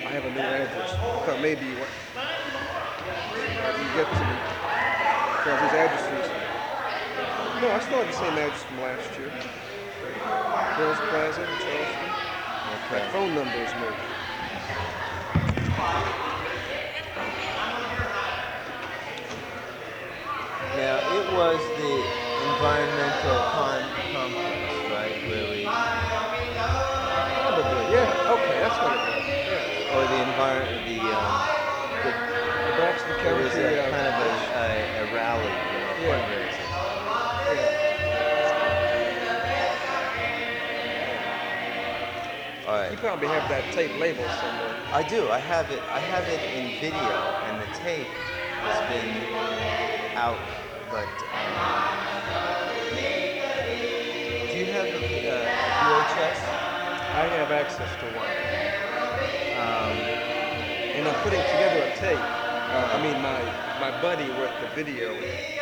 I have a new address. I thought maybe what you get to me because these addresses. No, I still have the same address from last year. Hills Plaza in Charleston. That Okay. phone number is moved. Now, it was the environmental conference, right, where we, Probably, yeah. Okay, that's what it was. Yeah. or the environment, the The Braxton it was County. a kind of a rally, Yeah. fundraiser. Yeah. All You right. probably have that tape label somewhere. I do. I have it. I have it in video, and the tape has been out. But do you have a VHS? I have access to one. Um, And I'm putting together a tape. I mean, my buddy with the video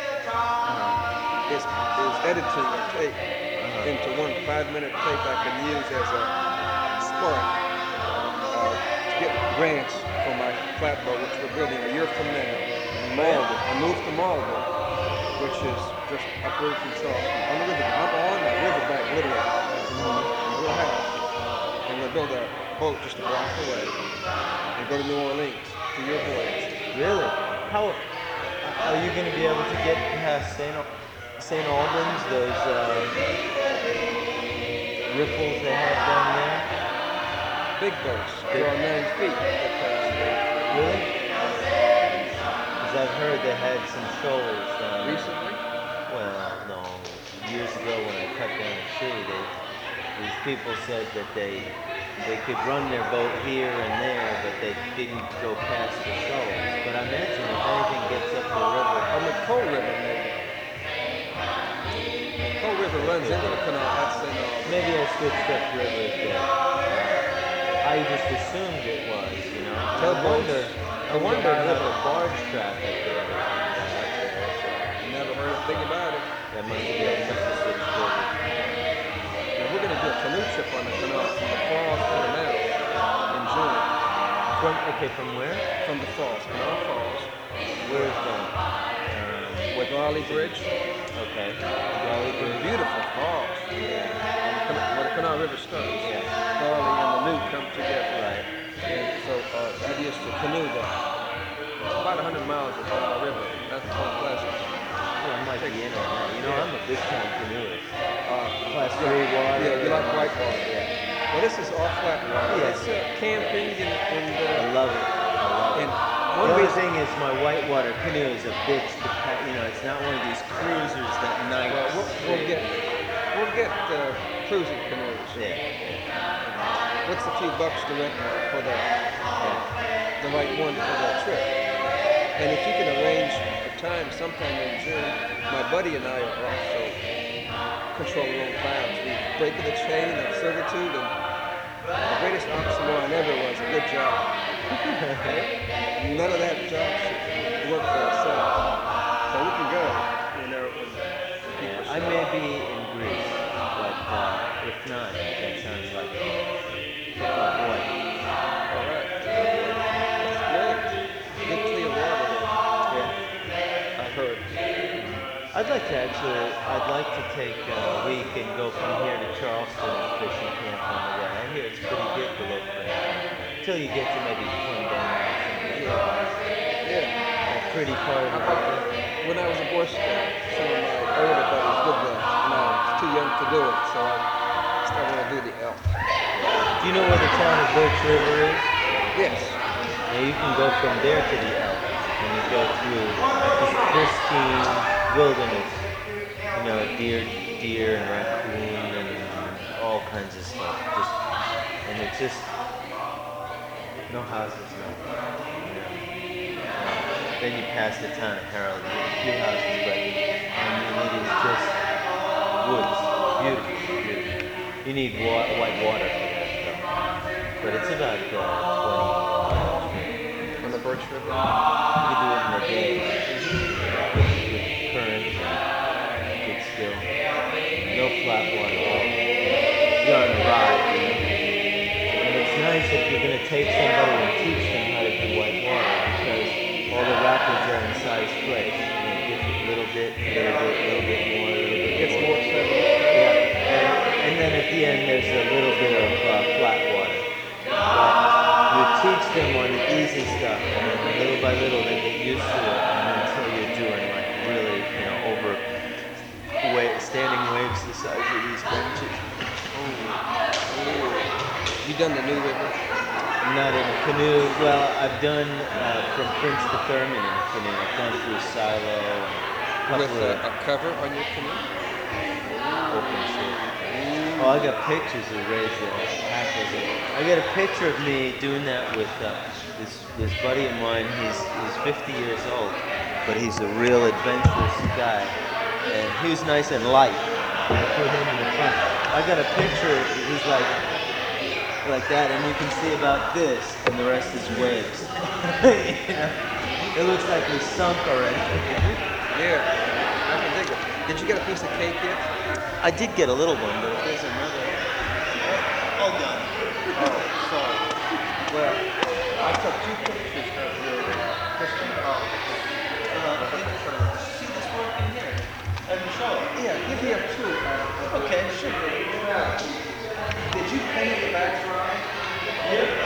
is editing a tape into one 5-minute tape I can use as a spark to get grants for my flatboat, which we're building a year from now in Malden. I moved to Malden, which is just upward from Charleston. On the river, I'm on the riverbank, literally, in a little house. And we're going to build a boat just a block away and go to New Orleans for your voyage. really? How are you going to be able to get past St. Albans? Those ripples they have down there? Big boats, they are 9 feet. Really? Because I've heard they had some shoals down there. Recently, Well, no. Years ago when I cut down a tree, these people said that they could run their boat here and there, but they didn't go past the shoals. But I imagine if anything gets up the river, on the Coal River, maybe. Coal River runs into the canal. That's in maybe I switched up rivers there. I just assumed it was, Tugboats? I wonder how the barge traffic there is. Never heard a thing about it. That must have switched over. Now we're going to do a canoe trip on the canal from the falls to the mouth in June. From where? From the falls, Canal Falls, Where is that? with Raleigh Bridge. Okay. Raleigh They're Bridge. beautiful falls. Where the Canal River starts. Yeah. Raleigh and the New come together. Right. And so the idea is to canoe that. It's about 100 miles of Canal River. That's Point Pleasant. Oh, I might be in on that. I'm a big time canoeist. Class Yeah, 3 water. yeah, you like white water. Yeah. Well, this is all flat water. Yeah. It's camping I love it. and The one only reason. thing is my whitewater canoe is a bitch to pack. It's not one of these cruisers that night. Well, we'll get cruising canoes. Yeah. What's a few bucks to rent for the right one for the trip? And if you can arrange a time sometime in June, my buddy and I are also control our own clouds. We break the chain of servitude, and the greatest oxymoron ever was a good job. None of that job should work for ourselves. So we can go, when people I show may up. be in Greece, but if not, that sounds like what? All right. That's great. Good clear water Yeah. there. I heard. I'd like to take a week and go from here to Charleston and fishing camp on the way. I hear it's pretty good below Franklin. Until you get to maybe Clinton or something like that. Yeah. A pretty part of the country. When I was a Boy Scout, some of my older buddies did that, and I was too young to do it, so I want to do the elk. Do you know where the town of Birch River is? Yes. Now you can go from there to the Elk, and you go through this pristine wilderness. Deer and raccoon and all kinds of stuff. And it's just no houses, Then you pass the town of Harold, you get a few houses, but it is just woods, beautiful. You need white water for that stuff. But it's about 20 miles. On the Birch River. You can do it in a day with current and good skill. No flat water at all. You're on a ride, And it's nice if you're going to take somebody and little bit more, a little bit It gets more settled. Yeah, and then at the end there's a little bit of flat water. But you teach them on the easy stuff, and then little by little they get used to it, and until you're doing like really, over standing waves the size of these benches. You done the New River? Not in a canoe. Well, I've done from Prince to Thurman in a canoe. I've gone through Silo and With a cover on your canoe? open shit. Oh, I got pictures of Reza. I got a picture of me doing that with this buddy of mine. He's 50 years old, but he's a real adventurous guy, and he was nice and light. I put him in the front. I got a picture. He's like that, and you can see about this, and the rest is waves. It looks like we sunk already. Yeah, I can dig it. Did you get a piece of cake yet? I did get a little one, but if there's another. All done. Oh, sorry. Well, I took 2 pictures of your Christian art. See this work in here? And show it. Yeah, give me up 2. Okay, sure. Did you paint the background? Yeah.